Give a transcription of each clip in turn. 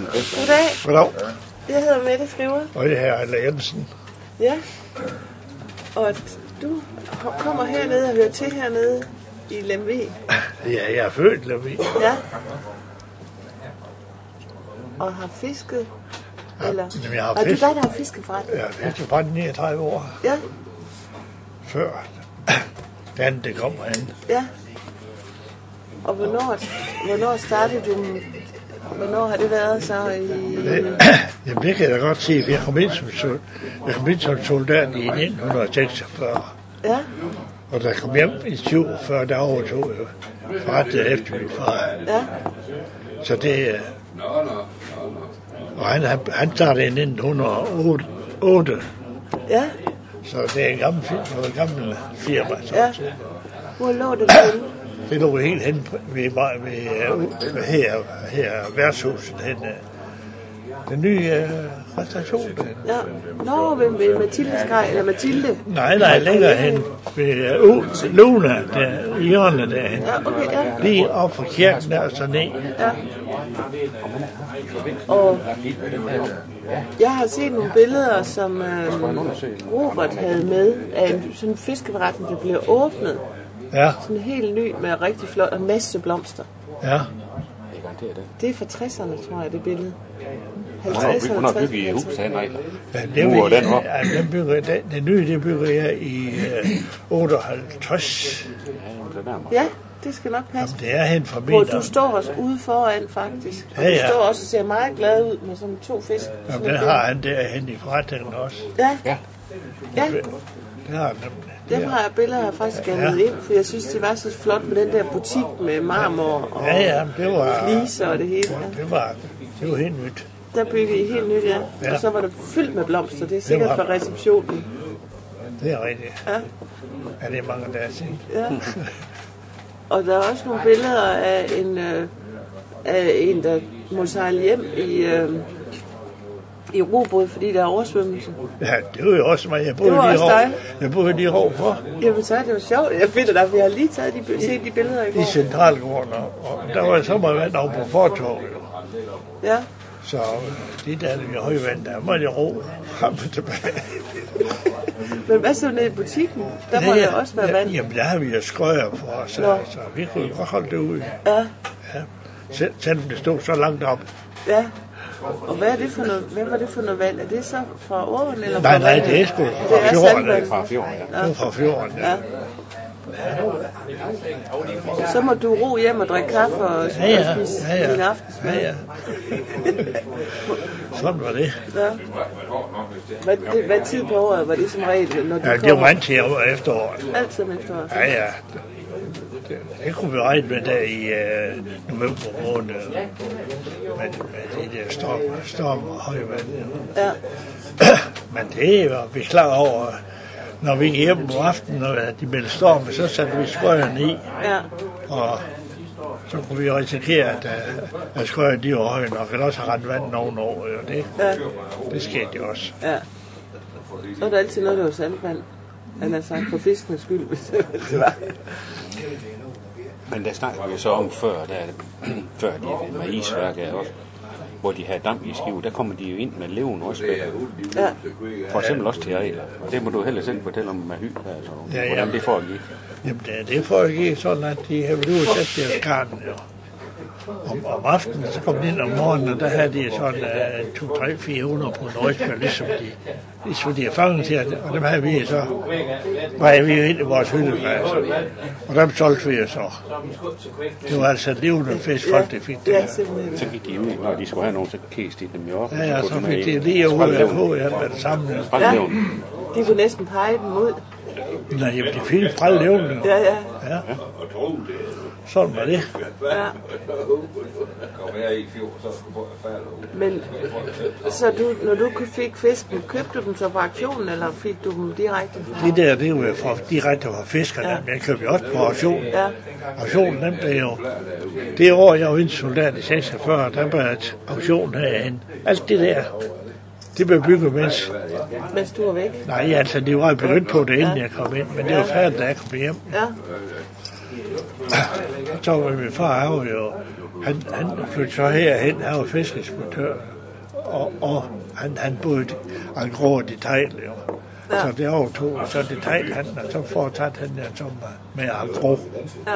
Goddag. Goddag. Jeg hedder Mette Skriver. Og det her er Ejler Jensen. Ja. Og du kommer hernede og hører til hernede i Lemvig. Ja, jeg er født i Lemvig. Ja. Og har fisket? Eller? Jamen, jeg har du fisket. dig, der har fisket fra det? Jeg har fisket fra den 39 år. Ja. Før det kommer hen. Ja. Og hvornår startede du? Hvornår har det været så i... Jamen, det kan jeg godt sige. Jeg kom ind som soldat i 1946. Ja. Og da jeg kom hjem i 47, der overtog jeg forrettet efter min far. Ja. Så det... Og han startede i 1908. Ja. Så det er en gammel firma. Ja. Hvor lå det henne? Det lå helt hen ved her værtshuset hen. Den nye restauration. Ja. Nå, ved Mathildeskaj, eller Mathilde? Nej, længere hen ved Luna, der i hjørnet derhen. Ja, okay, ja. Lige op for kirken der og så ned. Ja. Og jeg har set nogle billeder, som Robert havde med af en sådan fiskeforretning, der blev åbnet. Ja. Sådan helt ny med rigtig flot og masse blomster. Ja. Det er fra 60'erne, tror jeg, det billede. Hun har bygget i huset, han regler. Den nye, det bygger jeg i 58. Ja, det skal nok passe. Jamen, det er hen fra hvor du står også ude foran, faktisk. Og ja, du står også og ser meget glad ud med sådan 2 fisk. Jamen, det har han derhen i forretningen også. Ja. Ja. Ja. Det har han nemlig. Dem har jeg billeder af faktisk scannet ind, for jeg synes, det var så flot med den der butik med marmor og det var, fliser og det hele. Ja. Det var helt nyt. Der byggede I helt nyt, ja. Og så var det fyldt med blomster. Det er sikkert fra receptionen. Det er rigtigt. Ja. Ja, det er mange dage siden. Ja. Og der er også nogle billeder af en der må sejle hjem i robåd, fordi der er oversvømmelse. Ja, det var jo også mig. Jeg boede lige over for. Jamen så er det jo sjovt. Jeg finder dig, vi har lige taget set de billeder i går. I Centralgården, og der var så meget vand over på fortovet. Ja. Så det der ved højvand, der må jeg ro frem og tilbage. Men hvad så nede i butikken? Der må der også være vand. Jamen, der har vi jo skrøjer for os, så vi kunne godt holde det ud. Ja. Selvom det stod så langt op. Ja. Og hvad var det for noget vand? Er det så fra åen eller fra Nej, det er sgu fra fjorden. Det er fra fjorden, ja. Det er fra fjorden, ja. Så må du ro hjem og drikke kaffe og spise din aftensmad. Ja. Sådan var det. Ja. Hvad tid på året var det som regel, når du kommer? Det var altid efteråret. Altid om efteråret? Ja. Det kunne vi regne med der i november måned. Med de der storm og højvand. Ja. Men det var vi klar over. Når vi gik hjem om aftenen, og de meldte storm, så satte vi skrøjerne i. Ja. Og så kunne vi risikere, at skrøjerne de var høje nok, eller også har rendt vandet ovenover. Det skete jo også. Ja. Så er der altid noget, der var saltvand. Han har sagt for fiskenes skyld, hvis det var. Men der snakker vi så om før de med isværket også, hvor de havde damp i Skive, der kommer de jo ind med levende også. Ja. For eksempel også til arealer. Og det må du heller selv fortælle om med hyg, altså, hvordan det foregik. Jamen det foregik sådan, at de havde været ude og sætte deres karten jo. Om aftenen, så kom de ind om morgenen, og der havde de sådan 200-400 på Nøjsbjerg, ligesom de er fanget til, og dem havde vi så, var vi jo ind i vores hyldeplads, og dem solgte vi så. Det var altså levende fisk, folk det fik det. Ja, så gik de ud, når de skulle have nogen, så kæste de dem jo op. Ja, så fik de lige ud af på, med det samme. Ja, de kunne næsten pege dem ud. Nej, jamen de fik fra levende. Ja. Sådan var det. Ja. Men så når du fik fisken, købte du dem så på auktionen, eller fik du dem direkte? Det var jo direkte fra fiskerne, men jeg købte også på auktionen. Ja. Auktionen, dem blev jo... Det år, jeg var indsoldat i 46, der var auktionen herhen. Alt det der, det blev bygget mens du var væk? Nej, altså, det var begyndt på det, inden jeg kom ind, men det var færdigt, da jeg kom hjem. Ja. Så var min far jo Han flyttede så herhen, han var fiskeinspektør, og han boede en grå detail, jo. Ja. Så det overtog så detailhandlen, og så fortsatte han der som med agro. Ja.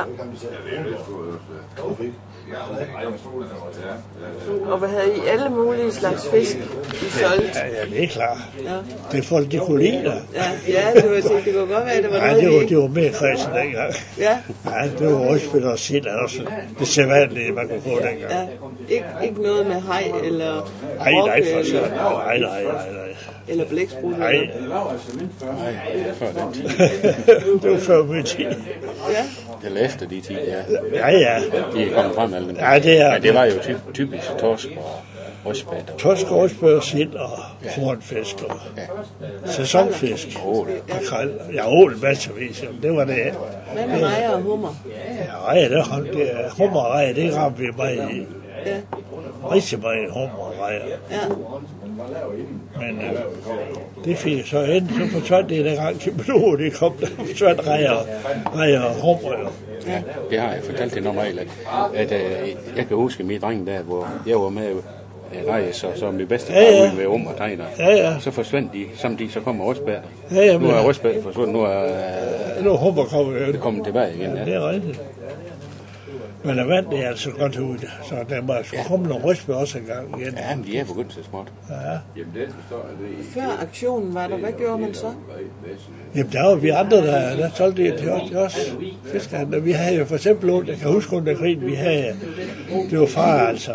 Og hvad havde I alle mulige slags fisk, I solgte? Ja, det er klart. Ja. Det er folk, de kunne lide det. Ja, det kunne godt være, det var noget det var mere kredsen dengang. Ja. Ja, det var rystspil og sild, også det sædvanlige, man kunne få dengang. Ja. Ikke noget med haj eller nej, for så. Nej. Eller blæksprutte? Nej, før den tid. Det var før min tid. Ja. Eller efter de tid, ja. Ja. De er kommet frem alle dem. Ja, det er. Men det var jo typisk torsk og røstspæt. Torsk og røstspæt, sild og hornfisk og sæsonfisk. Makrel. Ja, ål masservis. Det var det. Hvad med rejer og hummer? Ja, rejer, hummer og rejer, det ramte vi meget i. Ja. Rigtig meget hummer og rejer. Ja. Men det fik så ind, så forsvandt det en gang til Blod, det kom der forsvandt rejer og hummer. Ja, det har jeg fortalt det normalt, at jeg kan huske min dreng der, hvor jeg var med Reyes, og så min bedste ude med og tegner. Ja. Så forsvandt de, samtidig så kommer Røstbær. Ja, nu er Røstbær forsvundet, nu er hummer kommet tilbage igen. Ja. Det er rigtigt. Men der vand, det er altså godt ud, så der må komme nogle røstbær også en gang igen. Ja, men de er begyndt til småt. Ja. Før aktionen var der, hvad gjorde man så? Jamen, der var vi andre, der solgte det til os fiskehandler. Vi havde jo for eksempel, jeg kan huske under krigen, vi havde, det var far altså.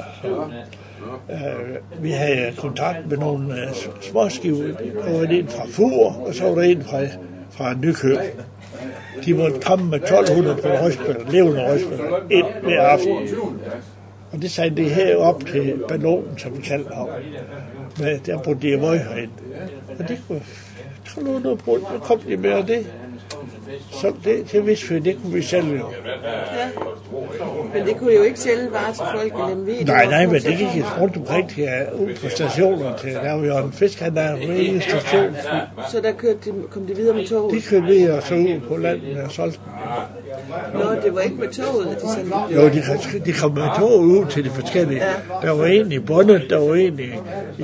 Vi havde kontakt med nogle småskive. Der var en fra Fur, og så var der en fra Nykøb. De måtte komme med 1200 på røstspiller, levende røstspiller, ind hver aften. Og det sagde det her op til ballonen, som vi kaldte ham. Men der brugte de møg herind. Og det kunne 1200 brug, der kom de med, og det. Så det vidste vi, det kunne vi sælge jo. Ja. Men det kunne jo ikke sælge bare til folk i Lemvig. Nej, men det gik rundt omkring til ud på stationer til. Der var jo en fiskhandler med i stationen. Så der kom de videre med toget? De kørte videre og så ud på landet og solgte. Nå, det var ikke med toget, at de sendte det? Jo, de kom med toget ud til de forskellige. Ja. Der var en i Bonnet, der var en i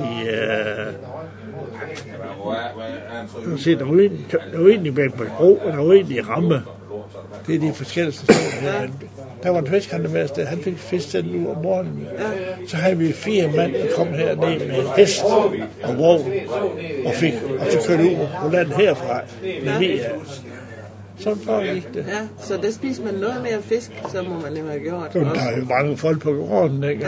der var en i Bækmarksbro, og der var en i Ramme. Det er de forskellige stationer her. Der var en fiskhandler med os, han fik fisk sendt ud om morgenen. Så havde vi 4 mand, der kom herned med hest og vogn, og så kørte ud på landet herfra. Sådan foregik det. Ja, så der spiser man noget mere fisk, så må man nemlig have gjort. Der er jo mange folk på gården, ikke? Ja.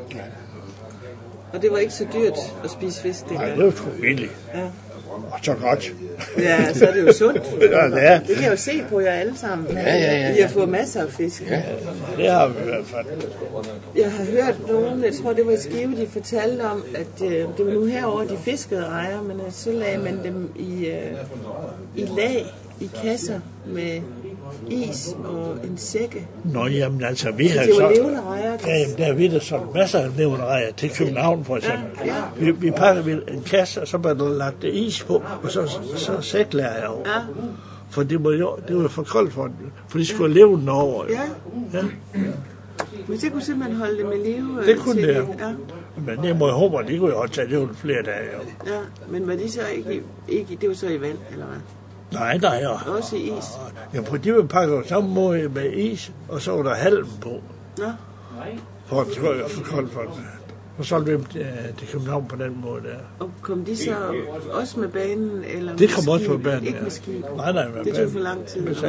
Og det var ikke så dyrt at spise fisk dengang? Nej, det var sgu billigt. Ja. Og så godt. Ja, så er det jo sundt. Ja. Det kan jeg jo se på jer alle sammen. Ja. I har fået masser af fisk. Ja, det har vi i hvert fald. Jeg har hørt nogen, jeg tror det var i Skive, de fortalte om, at det var nu herovre, de fiskede rejer, men så lagde man dem i lag, i kasser med is og en sække. Nå, jamen altså, vi har så... det var levende rejer? Ja, jamen, der har vi da sådan masser af levende rejer til København, for eksempel. Ja. Vi pakker en kasse, og så bliver der lagt is på, og så sæklager jeg over. Ja. For det var for koldt for den, for de skulle leve den over. Ja. Men det kunne simpelthen holde det med live? Det kunne det, ja. Men det må hummer, det kunne jo også tage det flere dage. Jo. Ja, men var de så ikke, det var så i vand, eller hvad? Nej, ja. Også i is? Ja, på de vil pakke samme måde med is, og så var der halm på. Nå. For at det var jo for koldt for den. Og så løb det København på den måde der. Og kom de så også med banen? Eller det kom også med banen, ikke med skib? Nej, med banen. Det tog for lang tid. Ja.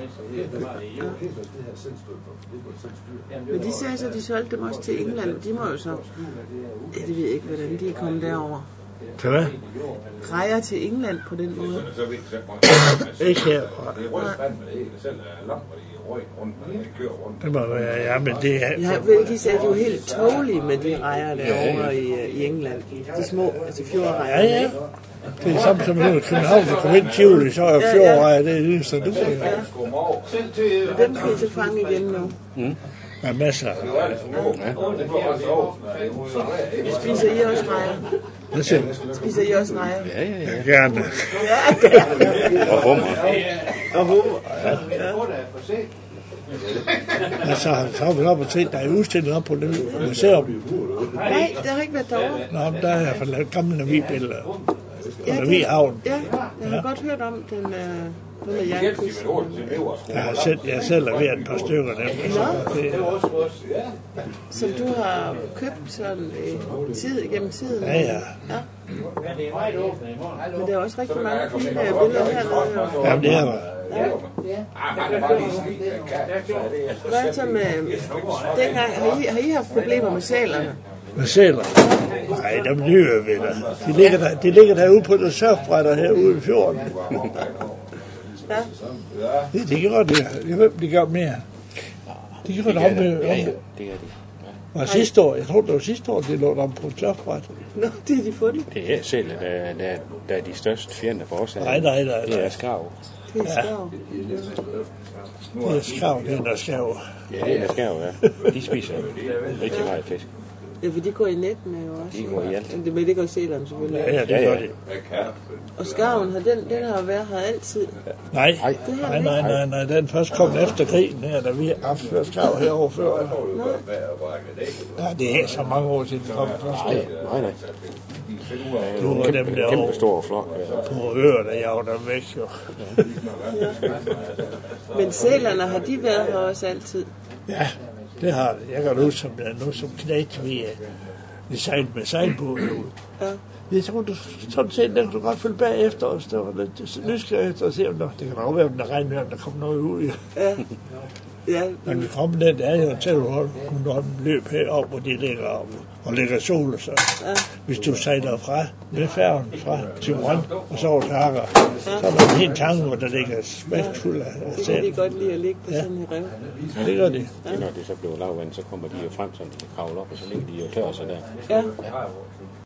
Men de sagde så, at de solgte dem også til England. De må jo så... Ja, det ved jeg ikke, hvordan de er kommet derover. Til hvad? Rejer til England på den måde. Ikke herfra. Det må være, ja, men det er... Jeg ved, de sagde, at de var helt tålige med de rejer derovre i England. De små, altså fjordrejer. Ja. Det er samme som nu i København, der kommer ind Tivoli, så er fjordrejer, det er det, så du kan. Dem kan I så fange igen nu. Der er masser af rejer. Spiser I også rejer? Hvad siger du? Spiser I også rejer? Ja. Gerne. Og hummer. Og hummer. Ja. Altså, så har vi op og set, der er udstillet op på det museum. Nej, det har ikke været derovre. Nå, men der er i hvert fald lavet gamle navibilleder. Ja, Navihavn. Ja, jeg har godt hørt om den med jernkysten. Jeg selv leveret et par stykker af dem. Som du har købt sådan gennem tiden? Ja. Men der er også rigtig mange fine billeder hernede. Jamen, det er der. Hvad så med dengang? Har I haft problemer med sælerne? Med sæler? Nej, dem lyver vi da. De ligger derude på det surfbrætter herude i fjorden. Ja. Det gør det. Jeg ved, de gør mere. De gør det om med. Ja, det er de. Og sidste år, jeg tror det var sidste år, de lå om på et surfbræt. Nå, det er de fundet. Det er selv, der er de største fjender for os. Nej. Det er skarv. Det er skarv. Det er skarv, det er der skarv. Ja, det er skarv, ja. De spiser rigtig meget fisk. Ja, for de går i nettene jo også. De går i alt. Men det går sælerne selvfølgelig. Ja, det gør de. Og skarven, den har været her altid. Nej, den først kom efter krigen her, da vi har haft skarv herovre før. Ja, det er så mange år siden, den kom først. Nej. Du var dem der kæmpe stor flok. på øer, der jager dem væk, jo. Men sælerne, har de været her også altid? Ja, det har det. Jeg kan huske, som knægt, vi sejlede med sejlbåd ud. Ja. Jeg tror, du sådan set, den kunne godt følge bagefter os. Der var lidt nysgerrig efter at se, om det kan nok være, om der regner med, om der kommer noget ud. Ja. Men vi kom ned, der er jo Telleholm, hun løb herop, hvor de ligger op og ligger soler sig. Ja. Hvis du sejler fra med færgen fra Thyborøn og så over til Akker, så er der en hel tanke, hvor der ligger smækfuld af sæl. Det kan de godt lide at ligge på sådan en rev. Det gør de. Ja. Når det så bliver lavvand, så kommer de jo frem, så de kan kravle op, og så ligger de jo tør sig der. Ja.